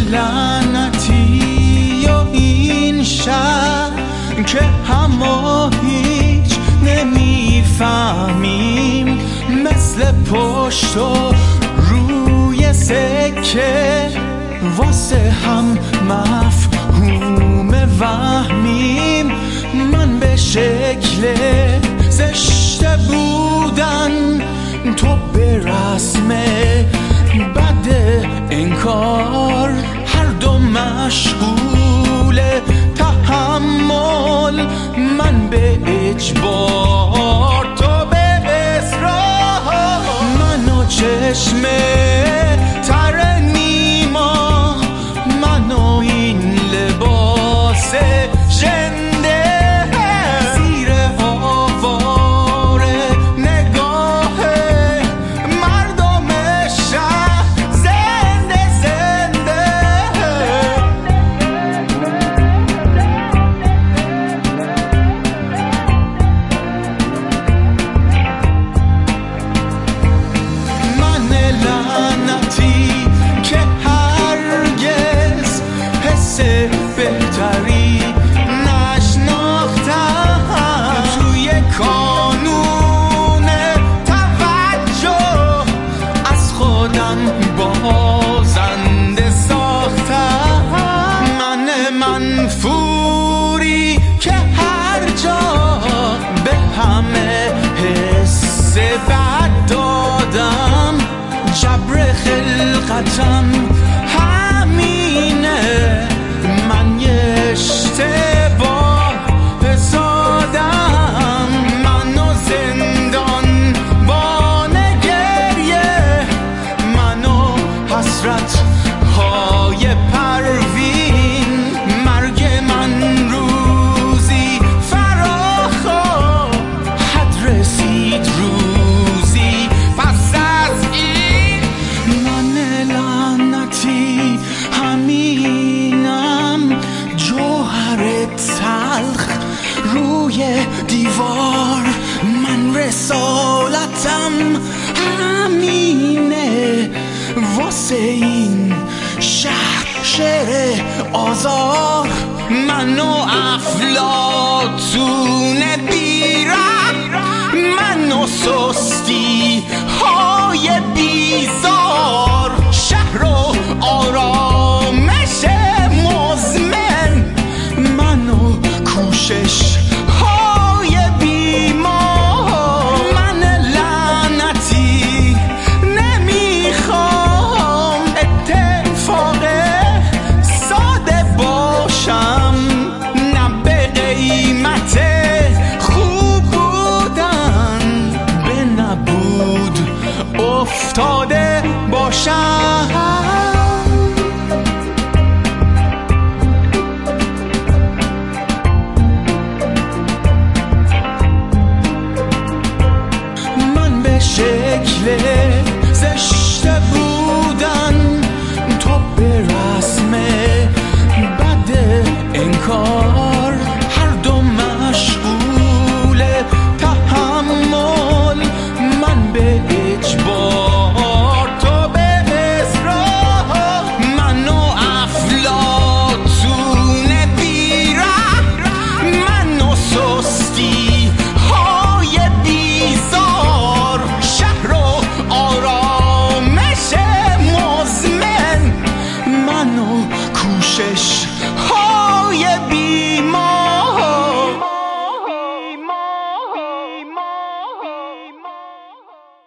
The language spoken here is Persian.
لعنتی و این شهر که همه هیچ نمیفهمیم، مثل پشت و روی سکه واسه هم مفهوم وهمیم. من به شکل زشته بودن، تو به رسم بد انکار، هر دو مشغول تحمل، من به اجبار تو به اصرار. منو چشم تر نیما، منو این لباس ژنده، زیر آوار نگاه مردم شهر زنده زنده. من لعنتی که هرگز حس بهتری نشناختم، توی کانون توجه از خودم بازنده ساختم. من منفوری که هر جا به همه حس بد دادم، جبر خلقتم همینه، من یه اشتباه حسادم. منو زندان بان گریه، منو حسرت های پروین، مرگ من روزی فراخواهد رسید، روزی پس از این. من لعنتی همینم، جوهر تلخ روی دیوار، من رسالتم همینه، واسه این شهر شعر آزار. منو افلاطون بیرم، منو سستی های بیزار، شهر و آرامش مزمن، منو کوشش های بیمار. من لعنتی نمیخوام اتفاق ساده باشم، نه به قیمت خوب بودن به نبود افتاده باشم.